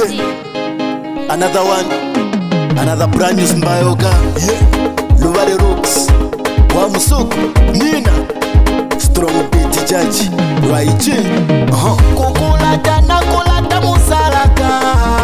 Yeah. Another one, another brand new Mbayoka. Yeah. Luvale Rocks, Wamusuku, Nina, Strong Beat Judge, Raichi. Kukulata na kulata musalaka,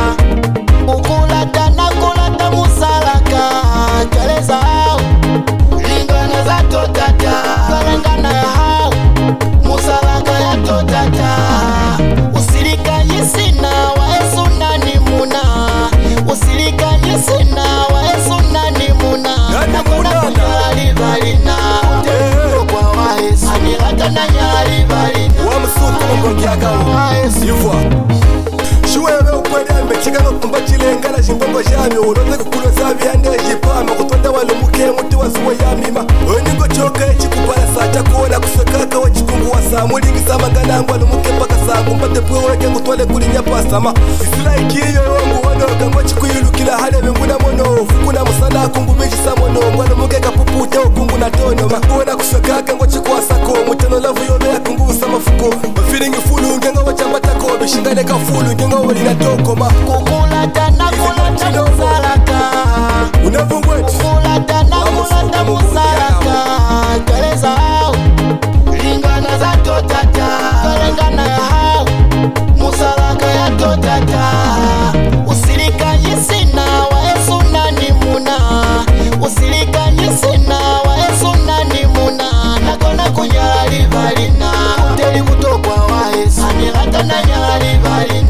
kukulata na kulata musalaka. Keleza hao, lingana za totata, kalengana ya hao, musalaka ya totata. Usirika yisina wa esu nani muna, usirika yisina wa esu nani muna. Nakona kunyali valina, utelo kwa waesu, anilata na nyali valina. Wamusuku mgongiaka waesu Yivwa Shuwewe ukwedembe chikano kumba chilengana shimbongo jami Uloze kukulo sabi hande jipama Kutonda walumuke muti wazuwa yamima Oningo choke chikupala sacha kuona kuswekaka wa chikungu wa samu Lingi sama ganangu walumuke paka sangu Mpate pwe weke kutwale kulinya pasama Isila ikiyo ongu wanoga Ngwa chikuilu kila hale menguna mono Fukuna musana kungu meji samono Walumuke kapuputa ukungu na tono Makuona kuswekaka ngwa chikuwa sako Mutano lavu yobea kungu usama fuko Mafiringi fulu ngenga wachambata kobe Shingane ka fulu ngenga wali tokoma. Kukulata na kulata musalaka, unavungwetu kukulata na kulata musalaka. Keleza hao, lingana za totata, kalengana ya hao, musalaka ya totata. Usirika yisina wa esu nani muna, usirika yisina wa esu nani muna. Nakona kunyali valina, uteli kutokwa wa esu, anilata na nyali valina.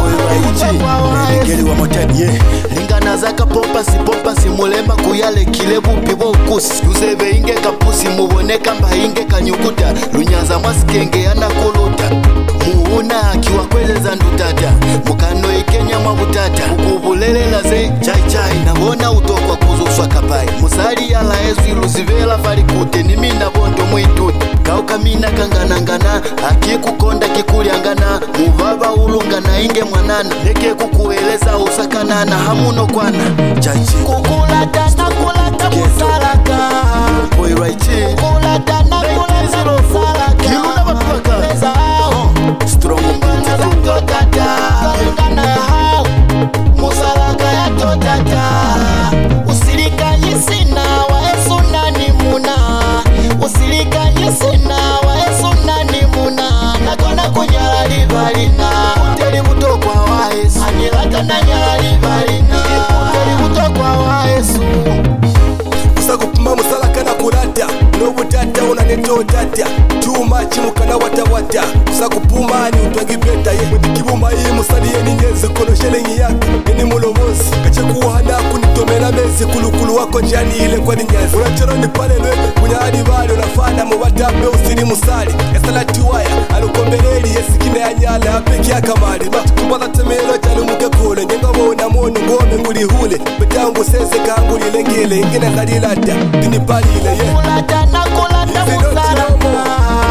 Ngeli wa motani ye lingana zaka pompa si mulema kuyale kile bupi bokusi Yuzebe inge kapusi muboneka mba inge kanyukuta Lunyaza masikenge anakuluta Muuna akiwa kweleza ndutata Mukano ikenya mabutata Ukubulelela ze chai Nabona utokwa kuzuswa kapai Musari ya laezu iluzivela farikute Nimina bondo mwituti Kauka mina kanganangana Akikukonda kikuliangana Mubaba ulungana inge mwanana Neke kukueleza usakanana Hamuno kwana Chachi Kukulata na kulata musalaka, Boy Raichi kukulata na kulata musalaka. Kiluna batuwaka Keleza hao, Strong lingana za totata, kalengana ya hao, musalaka ya totata. Usirika yisina wa esu nani muna, usirika yisina wa esu nani muna. Nakona kunyali valina, uteli kutokwa wa esu, anilata na nyali valina. Uteli kutokwa wa esu. Usakupuma musalaka na kulata Nobutata unaneto tata Too much mukana wata Usakupuma ni utwangi beta ye Mwidikibuma hii musali ye ni nyezi Kono shelengi yaka Yeni mulomosi Kache kuhana kunitomena mezi Kulukulu wako njani ile kwa ni nyezi Unachoro ni pale lwe Kunyadi bado nafana Mwatape usini musali Yasalati waya Alukombeleli yesikine ya nyala Apeki ya kamali Kumbala temelo janu muke kule Nyenga wana mono ngome nguli hule Betangu sese kanguli lengile Ingine zadilata Dini palile ye Kukulata na kulata musalaka,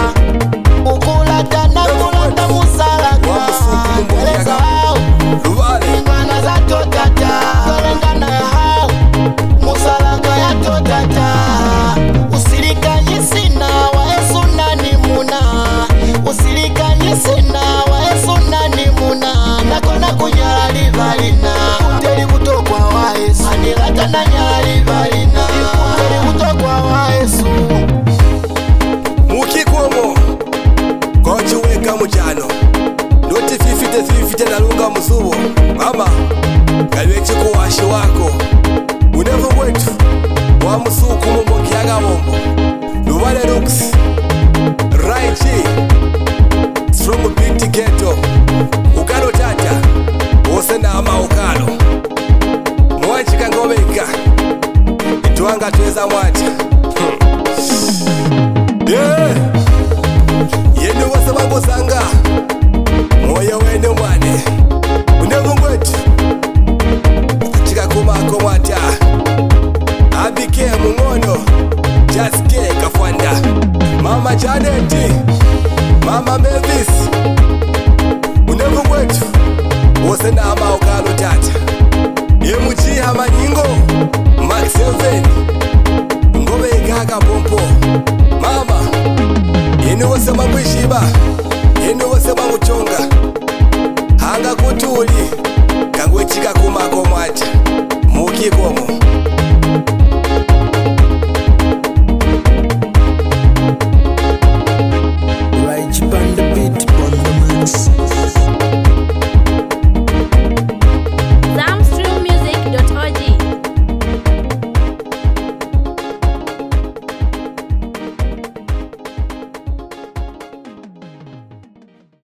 kukulata na kulata musalaka. Keleza hao, Luvale lingana za totata, kalengana ya hao, musalaka ya totata. Usirika yisina wa esu nani muna, usirika yisina wa esu nani muna. Nakona kunyali valina, uteli kutokwa wa esu, anilata na nyali valina. Uteli kutokwa wa esu. Mukikomo Kochi weka mujano Noti fifite nalunga musubo Mama Kalwechi kuwashi wako Unevu wetu Wamusuku mumoki yaga bombo Luvale Rocks Raichi Strong Beat Ghetto Ukalo tata Osenda ama ukalo Mwanchika ngomeka Ituanga tuweza mwati Yeah Yenu wasa mambo sanga Moyo wene mwane Unevu mwetu Chika kumako mwata Abike mungono Jaske kafwanda Mama Janeti Mama Mavis Unevu mwetu Wose na ama ukalo tata Yemuchi hamanyingo Max 7 Ngome ikaka pompo Mama Yenu wasa mambo ishiba